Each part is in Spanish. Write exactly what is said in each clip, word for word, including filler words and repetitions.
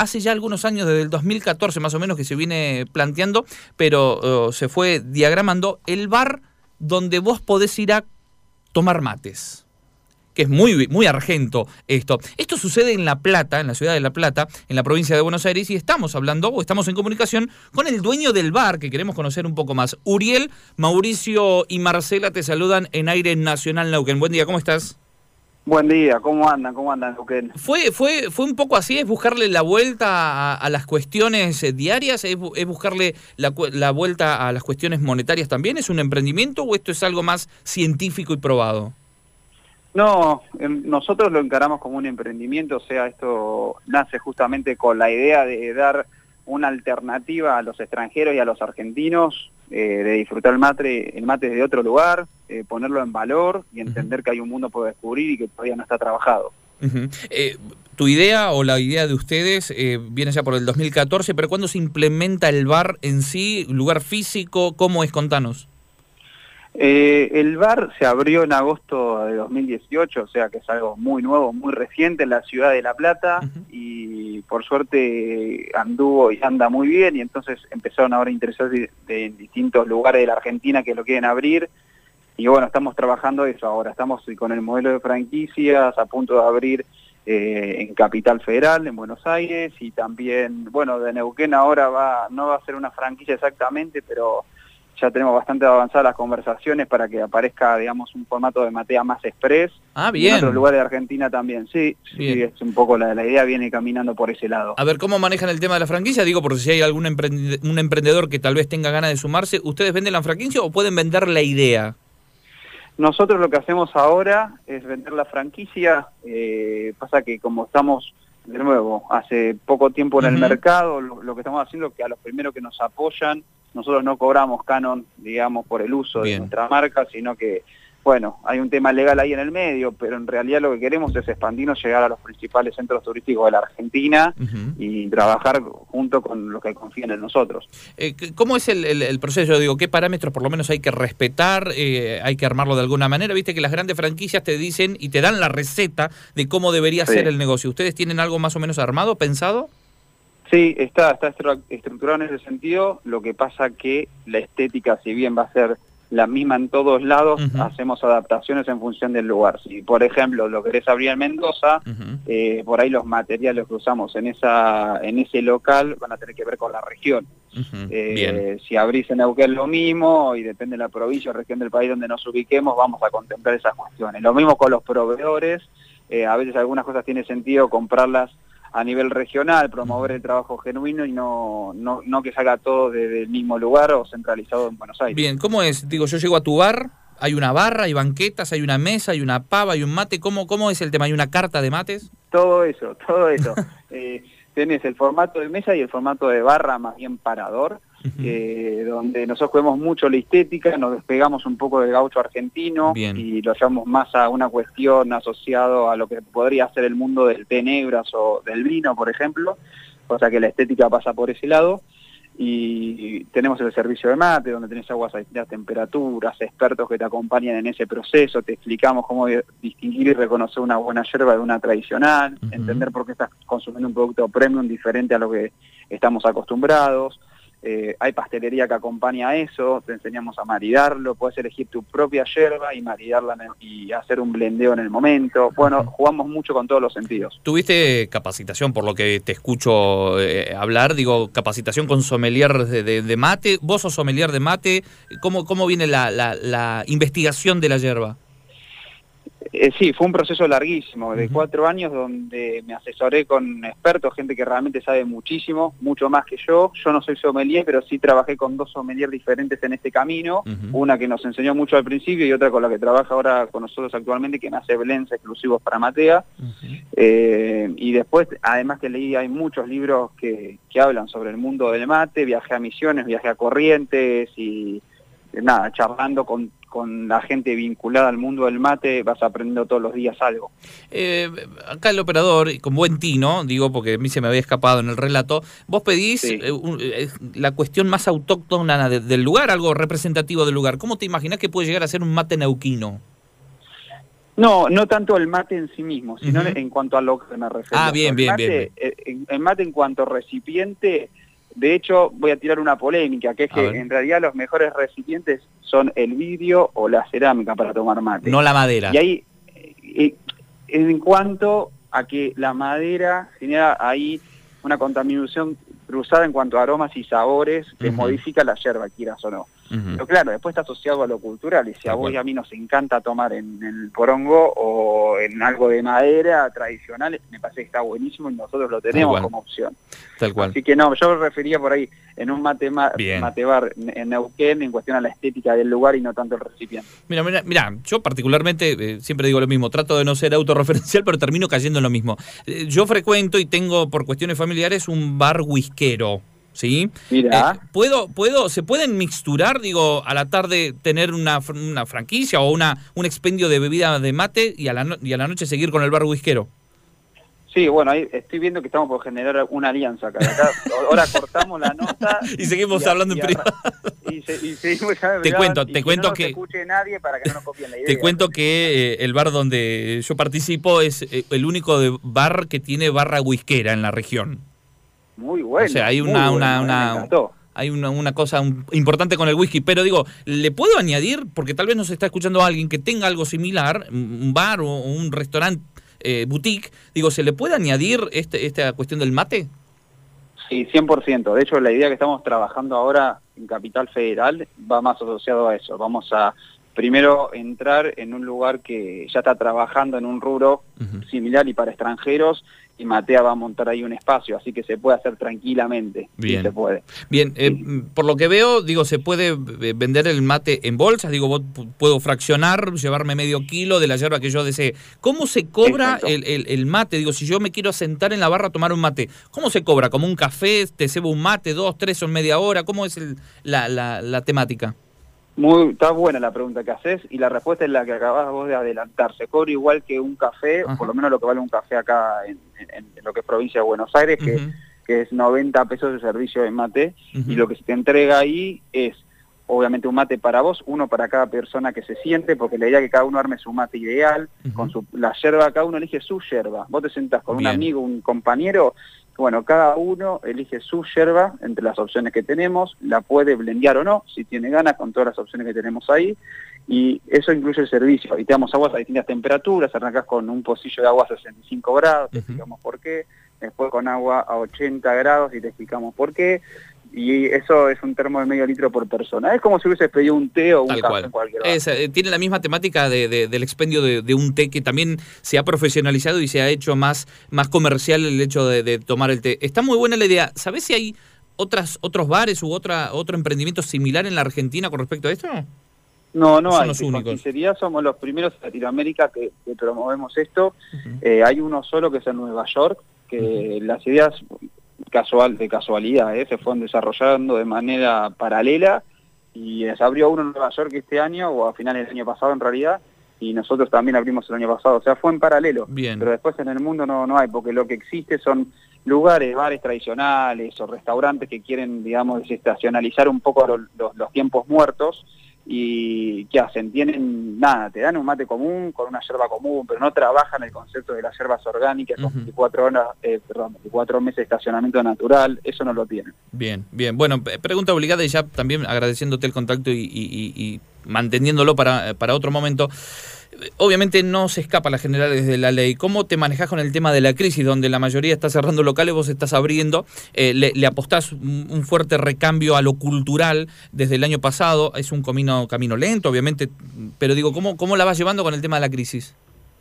hace ya algunos años, desde el dos mil catorce más o menos, que se viene planteando, pero uh, se fue diagramando el bar donde vos podés ir a tomar mates. Que es muy, muy argento esto. Esto sucede en La Plata, en la ciudad de La Plata, en la provincia de Buenos Aires, y estamos hablando, o estamos en comunicación con el dueño del bar, que queremos conocer un poco más. Uriel, Mauricio y Marcela te saludan en Aire Nacional Neuquén. Buen día, ¿cómo estás? Buen día, ¿cómo andan? ¿Cómo andan, Neuquén? ¿Fue, fue, ¿Fue un poco así? ¿Es buscarle la vuelta a, a las cuestiones diarias? ¿Es, es buscarle la, la vuelta a las cuestiones monetarias también? ¿Es un emprendimiento o esto es algo más científico y probado? No, nosotros lo encaramos como un emprendimiento, o sea, esto nace justamente con la idea de dar una alternativa a los extranjeros y a los argentinos, eh, de disfrutar el mate, el mate de otro lugar, eh, ponerlo en valor y entender uh-huh. que hay un mundo por descubrir y que todavía no está trabajado. Uh-huh. eh, tu idea o la idea de ustedes eh, viene ya por el dos mil catorce, pero ¿cuándo se implementa el bar en sí? ¿Lugar físico? ¿Cómo es? Contanos. Eh, el bar se abrió en agosto de dos mil dieciocho, o sea que es algo muy nuevo, muy reciente en la ciudad de La Plata, uh-huh. y por suerte anduvo y anda muy bien, y entonces empezaron ahora a interesarse de, de, en distintos lugares de la Argentina que lo quieren abrir, y bueno, estamos trabajando eso ahora, estamos con el modelo de franquicias a punto de abrir eh, en Capital Federal, en Buenos Aires, y también, bueno, de Neuquén ahora va, no va a ser una franquicia exactamente, pero ya tenemos bastante avanzadas las conversaciones para que aparezca, digamos, un formato de matea más express. Ah, bien. En otros lugares de Argentina también, sí. Bien. Sí, es un poco la, la idea, viene caminando por ese lado. A ver, ¿cómo manejan el tema de la franquicia? Digo, porque si hay algún emprende, un emprendedor que tal vez tenga ganas de sumarse, ¿ustedes venden la franquicia o pueden vender la idea? Nosotros lo que hacemos ahora es vender la franquicia. Eh, pasa que como estamos, de nuevo, hace poco tiempo en uh-huh. el mercado, lo, lo que estamos haciendo es que a los primeros que nos apoyan, nosotros no cobramos canon, digamos, por el uso Bien. de nuestra marca, sino que, bueno, hay un tema legal ahí en el medio, pero en realidad lo que queremos es expandirnos, llegar a los principales centros turísticos de la Argentina uh-huh. y trabajar junto con los que confían en nosotros. Eh, ¿Cómo es el, el, el proceso? Digo, ¿qué parámetros por lo menos hay que respetar? Eh, ¿Hay que armarlo de alguna manera? Viste que las grandes franquicias te dicen y te dan la receta de cómo debería sí. ser el negocio. ¿Ustedes tienen algo más o menos armado, pensado? Sí, está, está estructurado en ese sentido, lo que pasa que la estética, si bien va a ser la misma en todos lados, uh-huh. hacemos adaptaciones en función del lugar. Si, por ejemplo, lo querés abrir en Mendoza, uh-huh. eh, por ahí los materiales que usamos en esa en ese local van a tener que ver con la región. Uh-huh. eh, Bien. Si abrís en Neuquén lo mismo, y depende de la provincia o región del país donde nos ubiquemos, vamos a contemplar esas cuestiones. Lo mismo con los proveedores, eh, a veces algunas cosas tiene sentido comprarlas a nivel regional, promover el trabajo genuino y no, no, no que salga todo desde el mismo lugar o centralizado en Buenos Aires. Bien, ¿cómo es? Digo, yo llego a tu bar, hay una barra, hay banquetas, hay una mesa, hay una pava, hay un mate, ¿cómo, cómo es el tema? ¿Hay una carta de mates? Todo eso, todo eso. eh, tenés el formato de mesa y el formato de barra más bien parador, uh-huh. eh, donde nosotros cuidamos mucho la estética, nos despegamos un poco del gaucho argentino Bien. y lo llevamos más a una cuestión asociado a lo que podría ser el mundo del té negras o del vino, por ejemplo, o sea que la estética pasa por ese lado. Y tenemos el servicio de mate, donde tenés aguas a distintas temperaturas, expertos que te acompañan en ese proceso, te explicamos cómo distinguir y reconocer una buena yerba de una tradicional, uh-huh. entender por qué estás consumiendo un producto premium diferente a lo que estamos acostumbrados. Eh, hay pastelería que acompaña a eso, te enseñamos a maridarlo, puedes elegir tu propia yerba y maridarla en el, y hacer un blendeo en el momento. Bueno, jugamos mucho con todos los sentidos. ¿Tuviste capacitación, por lo que te escucho eh, hablar? Digo, capacitación con sommelier de, de, de mate. ¿Vos sos sommelier de mate? ¿Cómo, cómo viene la, la, la investigación de la yerba? Eh, sí, fue un proceso larguísimo, de uh-huh. cuatro años donde me asesoré con expertos, gente que realmente sabe muchísimo, mucho más que yo. Yo no soy sommelier, pero sí trabajé con dos sommeliers diferentes en este camino, uh-huh. una que nos enseñó mucho al principio y otra con la que trabaja ahora con nosotros actualmente, que me hace blends exclusivos para matea. Uh-huh. eh, y después, además que leí, hay muchos libros que, que hablan sobre el mundo del mate, viajé a Misiones, viajé a Corrientes y nada, charlando con con la gente vinculada al mundo del mate, vas aprendiendo todos los días algo. Eh, acá el operador, con buen tino, digo porque a mí se me había escapado en el relato, vos pedís sí. eh, un, eh, la cuestión más autóctona de, del lugar, algo representativo del lugar. ¿Cómo te imaginás que puede llegar a ser un mate neuquino? No, no tanto el mate en sí mismo, sino uh-huh. en cuanto a lo que me refiero. Ah, bien, bien, mate, bien. bien. El mate en cuanto recipiente, de hecho, voy a tirar una polémica, que es a que ver. En realidad los mejores recipientes son el vidrio o la cerámica para tomar mate. No la madera. Y ahí, eh, en cuanto a que la madera genera ahí una contaminación cruzada en cuanto a aromas y sabores que uh-huh. modifica la yerba, quieras o no. Uh-huh. Pero claro, después está asociado a lo cultural, y si a vos y a mí nos encanta tomar en, en el porongo o en algo de madera tradicional, me parece que está buenísimo y nosotros lo tenemos como opción. Tal cual. Así que no, yo me refería por ahí en un mate, ma mate bar en Neuquén en cuestión a la estética del lugar y no tanto el recipiente. Mira, mira, mira yo particularmente eh, siempre digo lo mismo, trato de no ser autorreferencial, pero termino cayendo en lo mismo. Eh, yo frecuento y tengo por cuestiones familiares un bar whiskero. ¿Sí? Mira. Eh, ¿puedo, puedo, ¿Se pueden mixturar, digo, a la tarde tener una, una franquicia o una un expendio de bebida de mate y a, la no, y a la noche seguir con el bar whiskero? Sí, bueno, ahí estoy viendo que estamos por generar una alianza acá. acá ahora cortamos la nota. y seguimos y a, hablando y en privado. Y, se, y seguimos ya Te cuento, te y cuento que... que... No se escuche nadie para que no nos copien la idea. Te cuento que eh, el bar donde yo participo es eh, el único de bar que tiene barra whiskera en la región. Muy bueno. O sea, hay una, bueno, una, una, hay una, una cosa importante con el whisky, pero digo, ¿le puedo añadir? Porque tal vez nos está escuchando alguien que tenga algo similar, un bar o un restaurante eh, boutique, digo, ¿se le puede añadir este, esta cuestión del mate? Sí, cien por ciento. De hecho, la idea que estamos trabajando ahora en Capital Federal va más asociado a eso. Vamos a primero entrar en un lugar que ya está trabajando en un rubro uh-huh. similar y para extranjeros, y Matea va a montar ahí un espacio, así que se puede hacer tranquilamente. Bien, sí se puede. Bien, eh, sí. Por lo que veo, digo, se puede vender el mate en bolsas, digo, vos puedo fraccionar, llevarme medio kilo de la yerba que yo desee. ¿Cómo se cobra el, el, el mate? Digo, si yo me quiero sentar en la barra a tomar un mate, ¿cómo se cobra? ¿Como un café? ¿Te cebo un mate? ¿Dos, tres son media hora? ¿Cómo es el, la, la, la temática? Muy, está buena la pregunta que haces y la respuesta es la que acabas vos de adelantar. Se cobra igual que un café, Ajá. por lo menos lo que vale un café acá en, en, en lo que es provincia de Buenos Aires, que, uh-huh. que es noventa pesos de servicio de mate, uh-huh. y lo que se te entrega ahí es obviamente un mate para vos, uno para cada persona que se siente, porque la idea es que cada uno arme su mate ideal, uh-huh. con su, la yerba, cada uno elige su yerba. Vos te sentás con Bien. un amigo, un compañero, bueno, cada uno elige su yerba entre las opciones que tenemos, la puede blendear o no, si tiene ganas, con todas las opciones que tenemos ahí, y eso incluye el servicio. Y te damos aguas a distintas temperaturas, arrancás con un pocillo de agua a sesenta y cinco grados, te uh-huh. explicamos por qué, después con agua a ochenta grados y te explicamos por qué, y eso es un termo de medio litro por persona. Es como si hubiese pedido un té o un Tal café cual. en cualquier es, eh, Tiene la misma temática de, de, del expendio de, de un té, que también se ha profesionalizado y se ha hecho más, más comercial el hecho de, de tomar el té. Está muy buena la idea. ¿Sabés si hay otras, otros bares u otra, otro emprendimiento similar en la Argentina con respecto a esto? No, no son hay. Los únicos. Con sinceridad somos los primeros en Latinoamérica que, que promovemos esto. Uh-huh. eh, hay uno solo que es en Nueva York, que uh-huh. las ideas... casual de casualidad, ¿eh? se fueron desarrollando de manera paralela y se abrió uno en Nueva York este año, o a finales del año pasado en realidad, y nosotros también abrimos el año pasado, o sea, fue en paralelo. Bien. Pero después en el mundo no, no hay, porque lo que existe son lugares, bares tradicionales o restaurantes que quieren, digamos, desestacionalizar un poco los, los, los tiempos muertos. ¿Y qué hacen? Tienen nada, te dan un mate común con una yerba común, pero no trabajan el concepto de las yerbas orgánicas con uh-huh. veinticuatro horas, eh, perdón, veinticuatro meses de estacionamiento natural, eso no lo tienen. Bien, bien. Bueno, pregunta obligada y ya también agradeciéndote el contacto y, y, y, y manteniéndolo para, para otro momento. Obviamente no se escapa a las generales de la ley. ¿Cómo te manejás con el tema de la crisis, donde la mayoría está cerrando locales, vos estás abriendo? Eh, le, le apostás un fuerte recambio a lo cultural desde el año pasado. Es un camino, camino lento, obviamente, pero digo, ¿cómo, cómo la vas llevando con el tema de la crisis?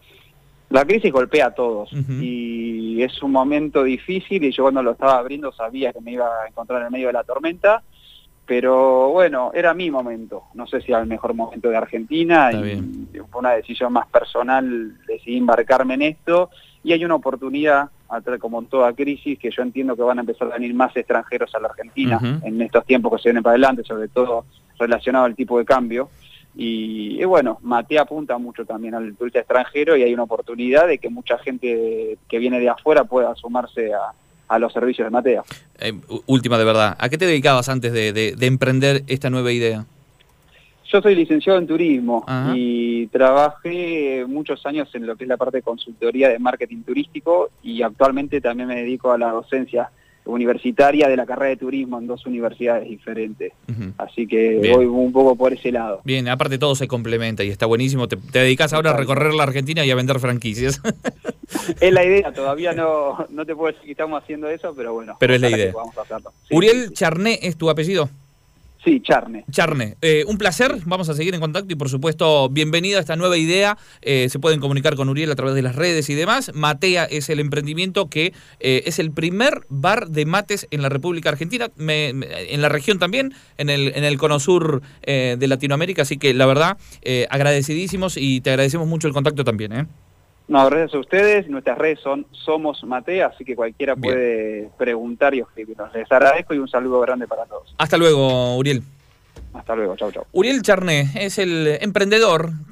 La crisis golpea a todos, uh-huh. y es un momento difícil, y yo cuando lo estaba abriendo sabía que me iba a encontrar en el medio de la tormenta. Pero bueno, era mi momento, no sé si era el mejor momento de Argentina, Está y bien. fue una decisión más personal, decidí embarcarme en esto, y hay una oportunidad, como en toda crisis, que yo entiendo que van a empezar a venir más extranjeros a la Argentina, uh-huh. en estos tiempos que se vienen para adelante, sobre todo relacionado al tipo de cambio, y, y bueno, Matea apunta mucho también al turista extranjero, y hay una oportunidad de que mucha gente que viene de afuera pueda sumarse a a los servicios de Matea. Eh, última de verdad, ¿a qué te dedicabas antes de, de, de emprender esta nueva idea? Yo soy licenciado en turismo. Ajá. Y trabajé muchos años en lo que es la parte de consultoría de marketing turístico y actualmente también me dedico a la docencia universitaria de la carrera de turismo en dos universidades diferentes. Uh-huh. Así que Bien. voy un poco por ese lado. Bien, aparte todo se complementa y está buenísimo. Te, te dedicas ahora a recorrer la Argentina y a vender franquicias. Es la idea, todavía no, no te puedo decir que estamos haciendo eso, pero bueno. Pero es la idea. Sí, Uriel sí, sí. Charné es tu apellido. Sí, Charné. Charné. Eh, un placer, vamos a seguir en contacto y por supuesto, bienvenido a esta nueva idea. Eh, se pueden comunicar con Uriel a través de las redes y demás. Matea es el emprendimiento que eh, es el primer bar de mates en la República Argentina, me, me, en la región también, en el, en el cono sur eh, de Latinoamérica. Así que la verdad, eh, agradecidísimos y te agradecemos mucho el contacto también, ¿eh? No, gracias a ustedes. Nuestras redes son Somos Matea, así que cualquiera Bien. puede preguntar y escribirnos. Les agradezco y un saludo grande para todos. Hasta luego, Uriel. Hasta luego, chau, chau. Uriel Charné es el emprendedor